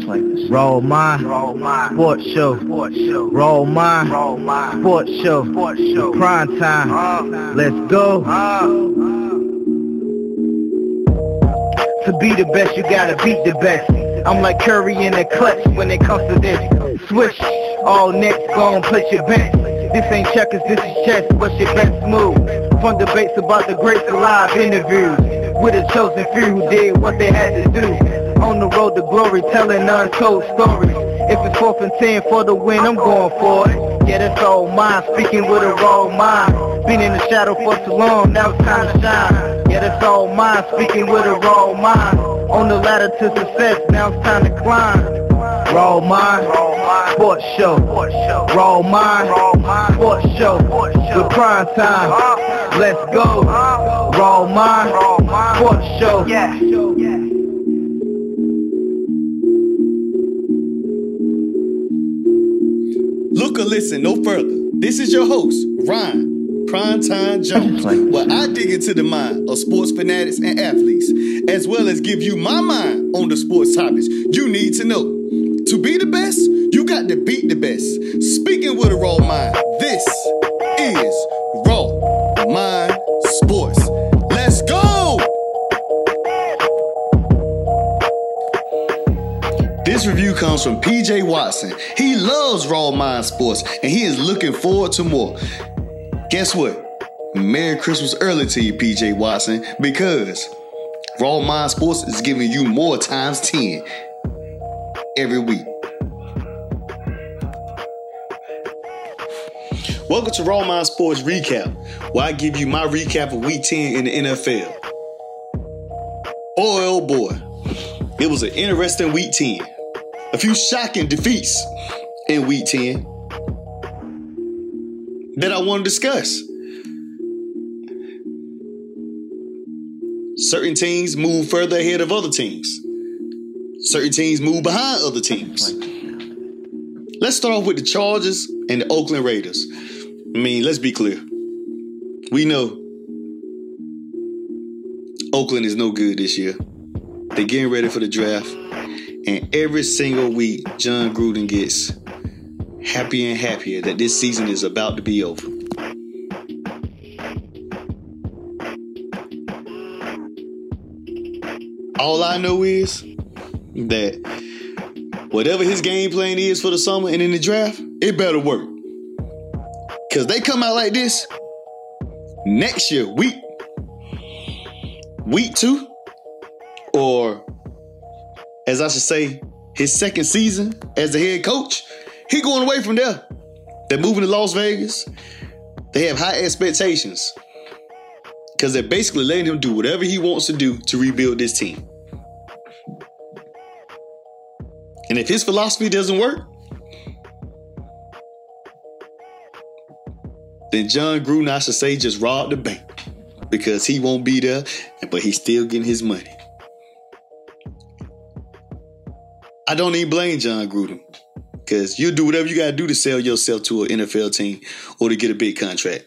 Roll my sports show. Roll my sports show. Prime time. Let's go. To be the best, you gotta beat the best. I'm like Curry in the clutch when it comes to this. Switch, all nets, gon' put your best. This ain't checkers, this is chess. What's your best move? Fun debates about the greats and live interviews with a chosen few who did what they had to do. On the road to glory, telling untold stories. If it's 4th and 10 for the win, I'm going for it. Yeah, that's all mine, speaking with a raw mind. Been in the shadow for too long, now it's time to shine. Yeah, that's all mine, speaking with a raw mind. On the ladder to success, now it's time to climb. Raw mind, sports show. Raw mind, sports show. With prime time, let's go. Raw mind, sports show. Yeah. Look or listen no further. This is your host, Ryan Primetime Jones, where I dig into the mind of sports fanatics and athletes, as well as give you my mind on the sports topics you need to know. To be the best, you got to beat the best. Speaking with a raw mind, this is Raw Mind Sports. Let's go! This review comes from PJ Watson. He loves Raw Mind Sports, and he is looking forward to more. Guess what? Merry Christmas early to you, PJ Watson, because Raw Mind Sports is giving you more times 10 every week. Welcome to Raw Mind Sports Recap, where I give you my recap of Week 10 in the NFL. Boy, oh boy, it was an interesting Week 10. A few shocking defeats in Week 10 that I want to discuss. Certain teams move further ahead of other teams. Certain teams move behind other teams. Let's start off with the Chargers and the Oakland Raiders. I mean, let's be clear. We know Oakland is no good this year. They're getting ready for the draft. And every single week, John Gruden gets happier and happier that this season is about to be over. All I know is that whatever his game plan is for the summer and in the draft, it better work. Because they come out like this next year, week 2, or as I should say, his second season as the head coach, he going away from there. They're moving to Las Vegas. They have high expectations because they're basically letting him do whatever he wants to do to rebuild this team. And if his philosophy doesn't work, then John Gruden, I should say, just robbed the bank because he won't be there, but he's still getting his money. I don't even blame John Gruden because you'll do whatever you got to do to sell yourself to an NFL team or to get a big contract.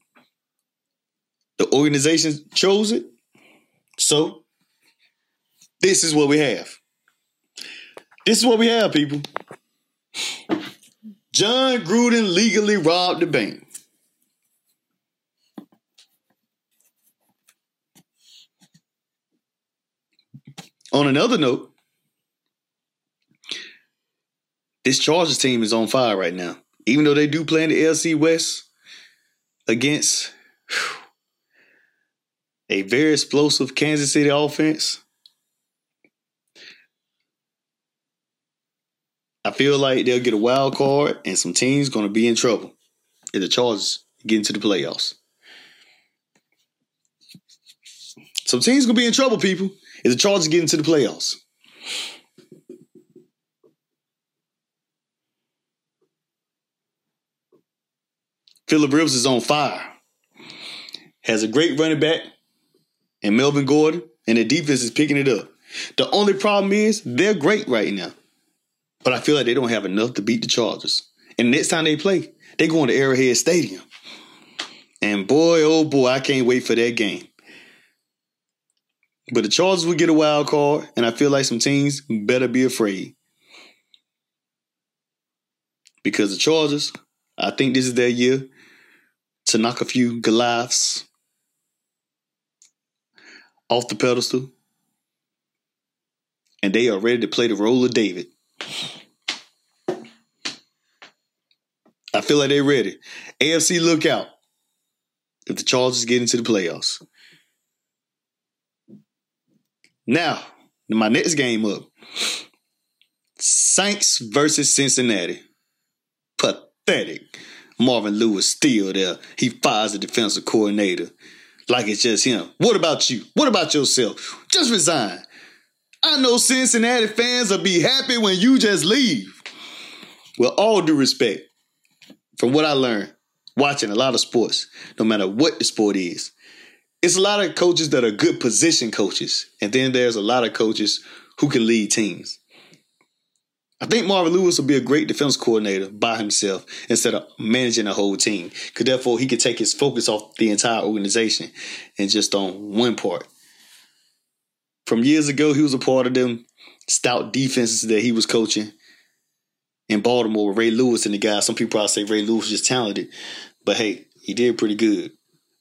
The organization chose it, so this is what we have. This is what we have, people. John Gruden legally robbed the bank. On another note, this Chargers team is on fire right now. Even though they do play in the AFC West against a very explosive Kansas City offense, I feel like they'll get a wild card and some teams going to be in trouble if the Chargers get into the playoffs. Some teams going to be in trouble, people, if the Chargers get into the playoffs. Phillip Rivers is on fire. Has a great running back in Melvin Gordon, and the defense is picking it up. The only problem is they're great right now. But I feel like they don't have enough to beat the Chargers. And next time they play, they go to Arrowhead Stadium. And boy, oh boy, I can't wait for that game. But the Chargers will get a wild card, and I feel like some teams better be afraid. Because the Chargers, I think this is their year to knock a few Goliaths off the pedestal. And they are ready to play the role of David. I feel like they're ready. AFC, look out if the Chargers get into the playoffs. Now, my next game up. Saints versus Cincinnati. Pathetic. Marvin Lewis still there. He fires the defensive coordinator like it's just him. What about you? What about yourself? Just resign. I know Cincinnati fans will be happy when you just leave. With all due respect, from what I learned watching a lot of sports, no matter what the sport is, it's a lot of coaches that are good position coaches. And then there's a lot of coaches who can lead teams. I think Marvin Lewis will be a great defense coordinator by himself instead of managing a whole team. Because therefore he could take his focus off the entire organization and just on one part. From years ago, he was a part of them stout defenses that he was coaching in Baltimore with Ray Lewis and the guys. Some people probably say Ray Lewis was just talented. But hey, he did pretty good.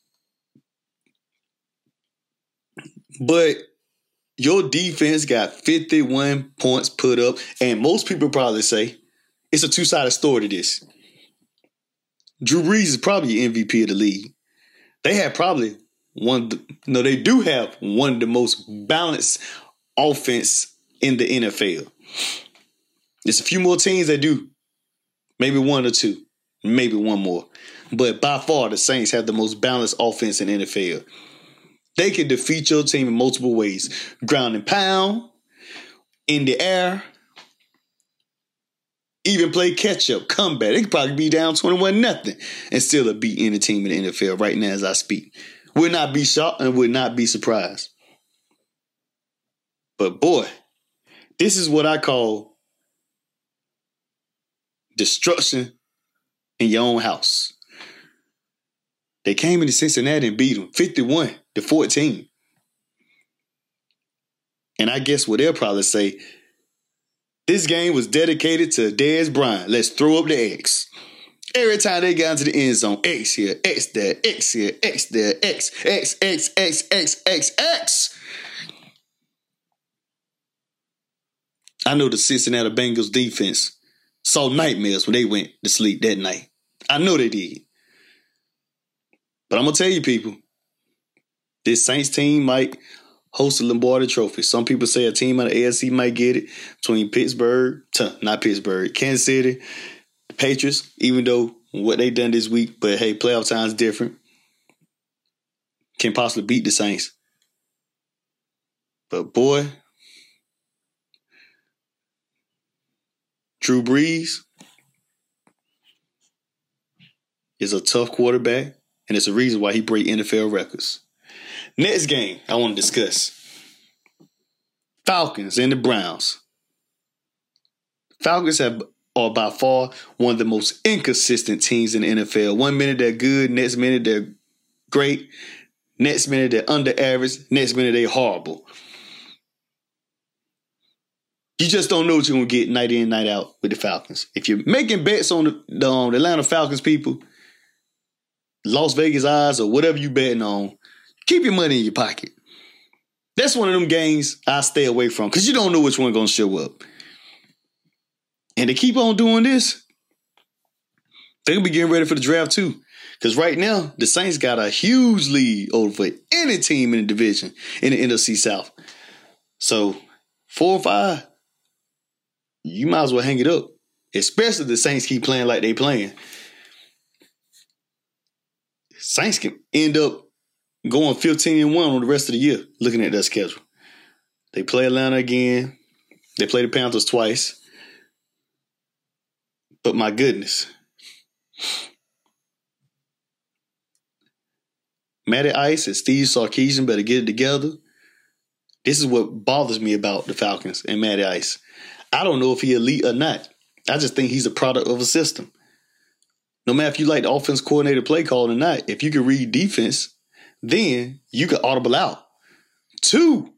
But your defense got 51 points put up, and most people probably say it's a two-sided story to this. Drew Brees is probably MVP of the league. They have probably they do have one of the most balanced offense in the NFL. There's a few more teams that do. Maybe one or two. Maybe one more. But by far, the Saints have the most balanced offense in the NFL. They can defeat your team in multiple ways. Ground and pound, in the air, even play catch-up, comeback. They could probably be down 21-0 and still beat any team in the NFL right now as I speak. Would not be shocked and would not be surprised. But boy, this is what I call destruction in your own house. They came into Cincinnati and beat them 51-14. And I guess what they'll probably say, this game was dedicated to Dez Bryant. Let's throw up the X. Every time they got into the end zone, X here, X there, X here, X there, X, X, X, X, X, X, X. I know the Cincinnati Bengals defense saw nightmares when they went to sleep that night. I know they did. But I'm going to tell you, people, this Saints team might host the Lombardi Trophy. Some people say a team out of AFC might get it between Kansas City, the Patriots, even though what they done this week. But, hey, playoff time's different. Can possibly beat the Saints. But, boy, Drew Brees is a tough quarterback. And it's a reason why he break NFL records. Next game I want to discuss. Falcons and the Browns. Falcons are by far one of the most inconsistent teams in the NFL. 1 minute they're good, next minute they're great, next minute they're under average, next minute they're horrible. You just don't know what you're going to get night in, night out with the Falcons. If you're making bets on the Atlanta Falcons, people, Las Vegas odds or whatever you betting on, keep your money in your pocket. That's one of them games I stay away from because you don't know which one's going to show up. And to keep on doing this, they're going to be getting ready for the draft too. Because right now, the Saints got a huge lead over any team in the division in the NFC South. So 4 or 5, you might as well hang it up. Especially the Saints keep playing like they playing. Saints can end up going 15-1 on the rest of the year, looking at their schedule. They play Atlanta again. They play the Panthers twice. But my goodness. Matty Ice and Steve Sarkisian better get it together. This is what bothers me about the Falcons and Matty Ice. I don't know if he's elite or not. I just think he's a product of a system. No matter if you like the offense coordinator play call or not, if you can read defense, then you can audible out. 2,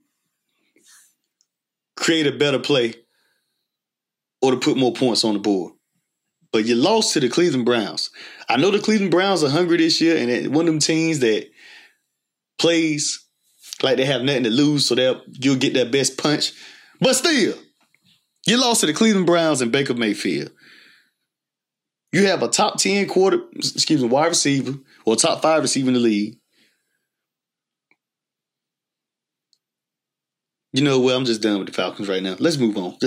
create a better play or to put more points on the board. But you lost to the Cleveland Browns. I know the Cleveland Browns are hungry this year, and one of them teams that plays like they have nothing to lose, so you'll get their best punch. But still, you lost to the Cleveland Browns and Baker Mayfield. You have a top 10 wide receiver, or top 5 receiver in the league. You know what? I'm just done with the Falcons right now. Let's move on.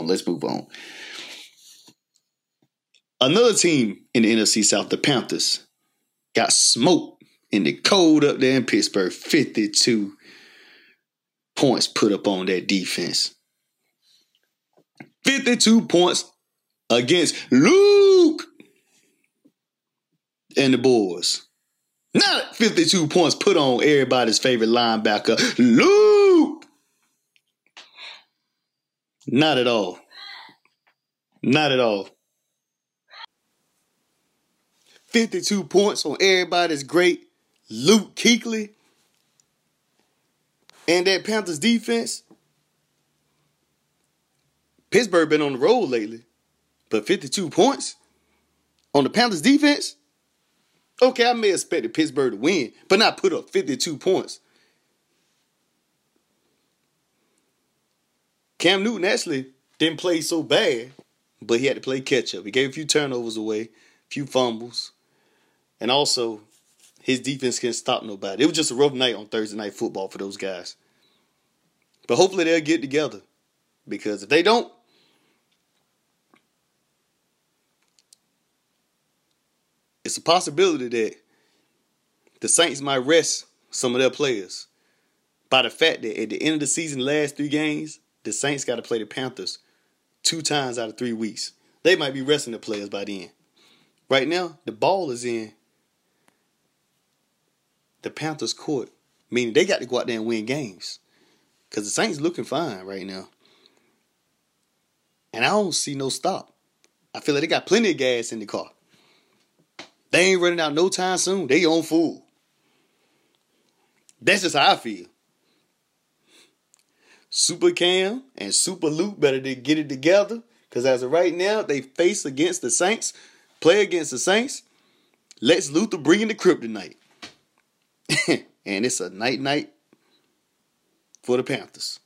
Another team in the NFC South, the Panthers, got smoked in the cold up there in Pittsburgh. 52 points put up on that defense. 52 points against Luke and the boys. Not 52 points put on everybody's favorite linebacker, Luke. Not at all. 52 points on everybody's great Luke Kuechly. And that Panthers defense. Pittsburgh been on the road lately. But 52 points on the Panthers defense? Okay, I may expect Pittsburgh to win, but not put up 52 points. Cam Newton actually didn't play so bad, but he had to play catch up. He gave a few turnovers away, a few fumbles, and also his defense can't stop nobody. It was just a rough night on Thursday Night Football for those guys. But hopefully they'll get together, because if they don't, it's a possibility that the Saints might rest some of their players by the fact that at the end of the season, last 3 games, the Saints got to play the Panthers 2 times out of 3 weeks. They might be resting the players by then. Right now, the ball is in the Panthers' court, meaning they got to go out there and win games, because the Saints looking fine right now. And I don't see no stop. I feel like they got plenty of gas in the car. They ain't running out no time soon. They on full. That's just how I feel. Super Cam and Super Luke better to get it together, because as of right now, they face against the Saints, play against the Saints. Lex Luthor bringing the kryptonite. And it's a night for the Panthers.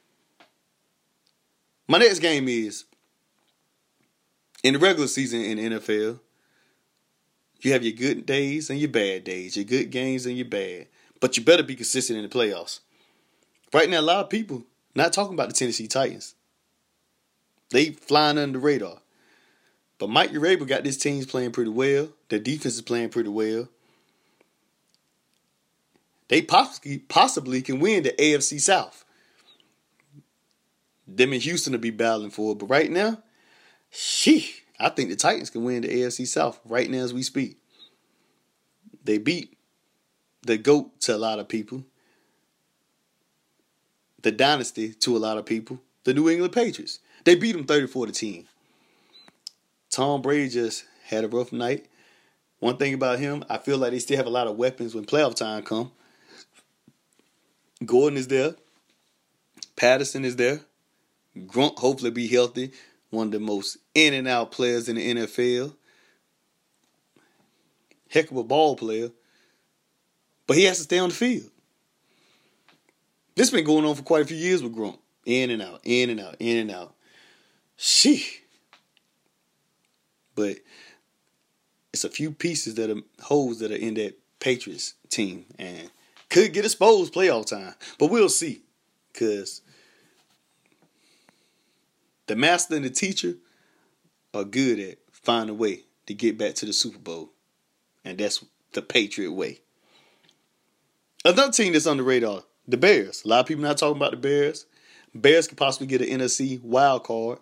My next game is, in the regular season in the NFL, you have your good days and your bad days, your good games and your bad. But you better be consistent in the playoffs. Right now, a lot of people not talking about the Tennessee Titans. They flying under the radar. But Mike Vrabel got this team playing pretty well. Their defense is playing pretty well. They possibly can win the AFC South. Them in Houston will be battling for it. But right now, I think the Titans can win the AFC South right now as we speak. They beat the GOAT to a lot of people. The dynasty to a lot of people. The New England Patriots. They beat them 34-10. Tom Brady just had a rough night. One thing about him, I feel like they still have a lot of weapons when playoff time come. Gordon is there. Patterson is there. Grunt hopefully be healthy. One of the most in and out players in the NFL. Heck of a ball player. But he has to stay on the field. This been going on for quite a few years with Grunt. In and out, in and out, in and out. But it's a few pieces that are holes that are in that Patriots team. And could get exposed playoff time. But we'll see. Because the master and the teacher are good at finding a way to get back to the Super Bowl. And that's the Patriot way. Another team that's on the radar, the Bears. A lot of people not talking about the Bears. Bears could possibly get an NFC wild card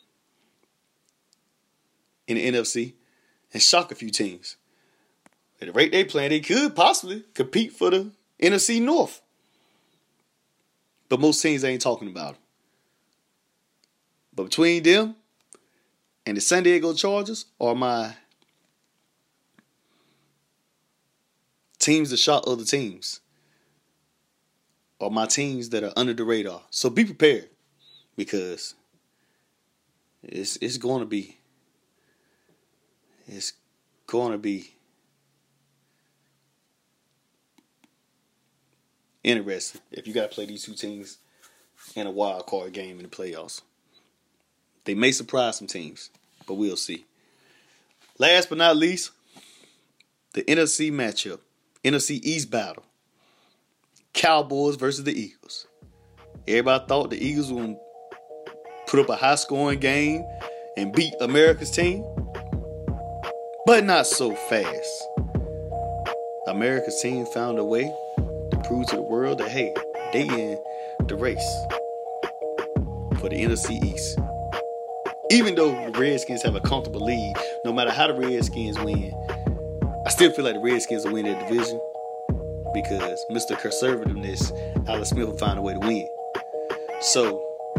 in the NFC and shock a few teams. At the rate they playing, they could possibly compete for the NFC North. But most teams ain't talking about them. But between them and the San Diego Chargers are my teams that shock other teams. Are my teams that are under the radar. So be prepared, because it's going to be is going to be interesting if you got to play these two teams in a wild card game in the playoffs. They may surprise some teams, but we'll see. Last but not least, the NFC matchup, NFC East battle. Cowboys versus the Eagles. Everybody thought the Eagles would put up a high-scoring game and beat America's team, but not so fast. America's team found a way to prove to the world that, hey, they in the race for the NFC East. Even though the Redskins have a comfortable lead, no matter how the Redskins win, I still feel like the Redskins will win their division because Mr. Conservativeness, Alex Smith will find a way to win. So,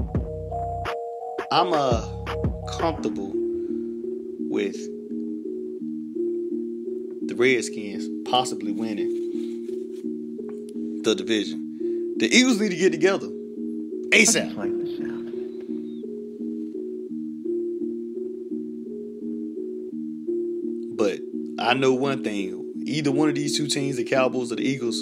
I'm comfortable with the Redskins possibly winning the division. The Eagles need to get together ASAP. But I know one thing. Either one of these two teams, the Cowboys or the Eagles,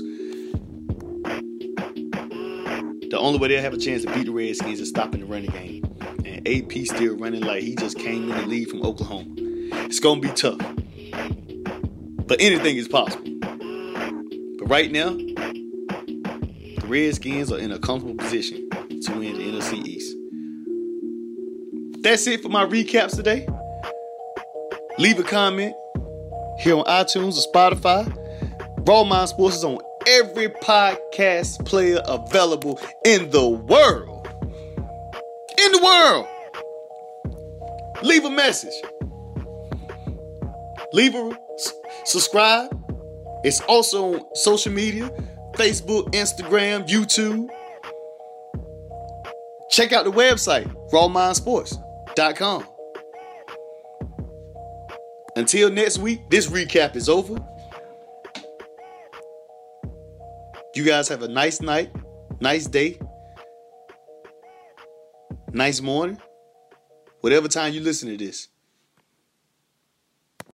the only way they'll have a chance to beat the Redskins is stopping the running game. And AP still running like he just came in the lead from Oklahoma. It's going to be tough. But anything is possible. But right now, the Redskins are in a comfortable position to win the NFC East. That's it for my recaps today. Leave a comment here on iTunes or Spotify. Raw Mind Sports is on every podcast player available in the world. In the world. Leave a message. Leave a subscribe. It's also on social media, Facebook, Instagram, YouTube. Check out the website, rawmindsports.com. Until next week, this recap is over. You guys have a nice night, nice day, nice morning, whatever time you listen to this.